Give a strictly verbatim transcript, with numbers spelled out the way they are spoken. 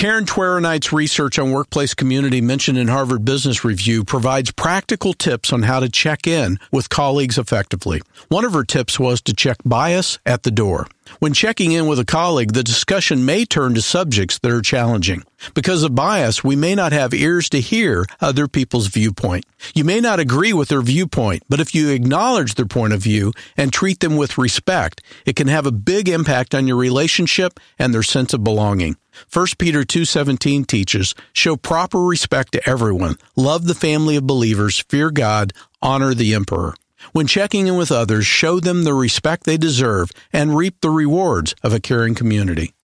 Karen Twaronite's research on workplace community mentioned in Harvard Business Review provides practical tips on how to check in with colleagues effectively. One of her tips was to check bias at the door. When checking in with a colleague, the discussion may turn to subjects that are challenging. Because of bias, we may not have ears to hear other people's viewpoint. You may not agree with their viewpoint, but if you acknowledge their point of view and treat them with respect, it can have a big impact on your relationship and their sense of belonging. First Peter two seventeen teaches, show proper respect to everyone, love the family of believers, fear God, honor the emperor. When checking in with others, show them the respect they deserve and reap the rewards of a caring community.